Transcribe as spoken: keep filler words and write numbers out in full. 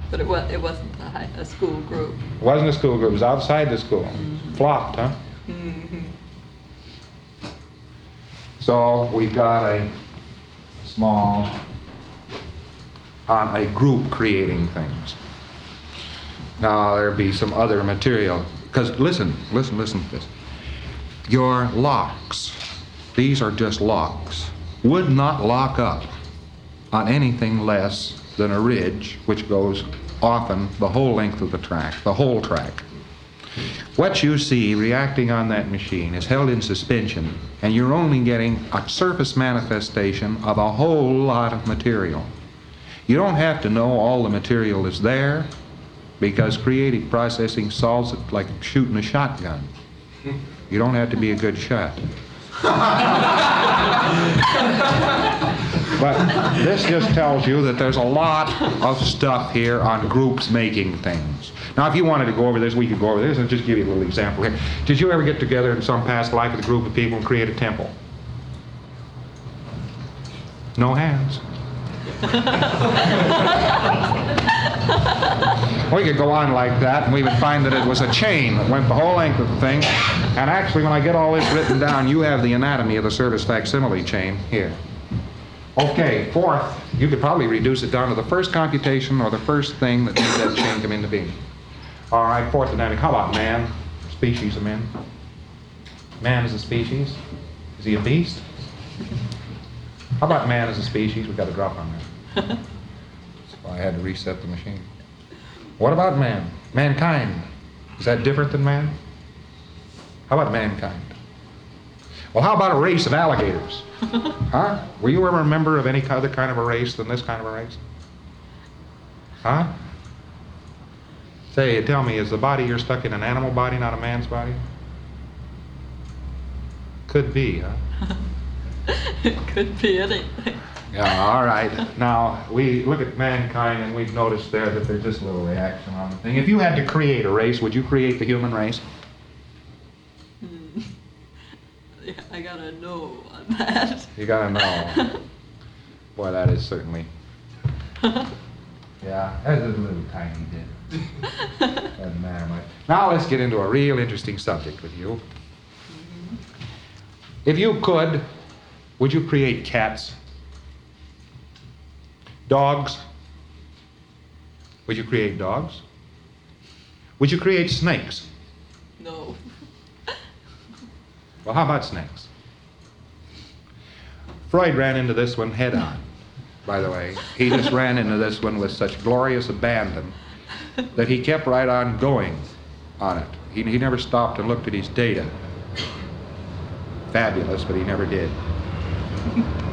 But it was it wasn't a, high, a school group. It wasn't a school group. It was outside the school. Mm-hmm. Flopped, huh? Mm-hmm. So we've got a small on a group creating things. Now there'll be some other material. Because listen, listen, listen to this. Your locks, these are just locks, would not lock up on anything less than a ridge, which goes often the whole length of the track, the whole track. What you see reacting on that machine is held in suspension, and you're only getting a surface manifestation of a whole lot of material. You don't have to know all the material is there, because creative processing solves it like shooting a shotgun. You don't have to be a good shot. But this just tells you that there's a lot of stuff here on groups making things. Now, if you wanted to go over this, we could go over this and just give you a little example here. Did you ever get together in some past life with a group of people and create a temple? No hands. We could go on like that, and we would find that it was a chain that went the whole length of the thing. And actually, when I get all this written down, you have the anatomy of the service facsimile chain here. Okay, fourth, you could probably reduce it down to the first computation or the first thing that made that chain come into being. All right, fourth anatomy. How about man? Species of man. Man is a species. Is he a beast? How about man as a species? We've got a drop on that. So I had to reset the machine. What about man? Mankind. Is that different than man? How about mankind? Well, how about a race of alligators? Huh? Were you ever a member of any other kind of a race than this kind of a race? Huh? Say, tell me, is the body you're stuck in an animal body, not a man's body? Could be, huh? It could be anything. Yeah, all right. Now, we look at mankind and we've noticed there that there's just a little reaction on the thing. If you had to create a race, would you create the human race? Hmm. Yeah, I gotta know on that. You gotta know. Boy, that is certainly... Yeah, that's a little tiny bit. Doesn't matter much. Now let's get into a real interesting subject with you. Mm-hmm. If you could, would you create cats? Dogs? Would you create dogs? Would you create snakes? No. Well, how about snakes? Freud ran into this one head on, by the way. He just ran into this one with such glorious abandon that he kept right on going on it. He, he never stopped and looked at his data. Fabulous, but he never did.